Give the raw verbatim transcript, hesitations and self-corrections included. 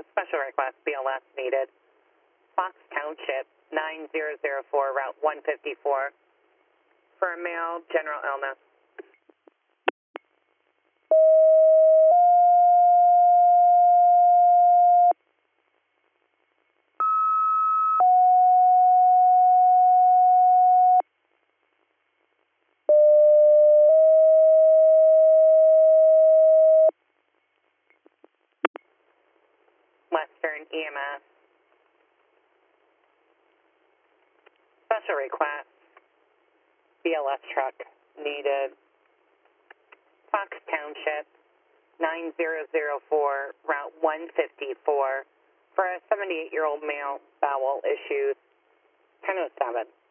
special request, B L S needed. Fox Township, nine zero zero four, Route one fifty-four. For a male, general illness. Western E M S. Special request. B L S truck needed. Fox Township, nine zero zero four, Route one fifty-four. For a seventy-eight-year-old male, bowel issues. ten oh seven.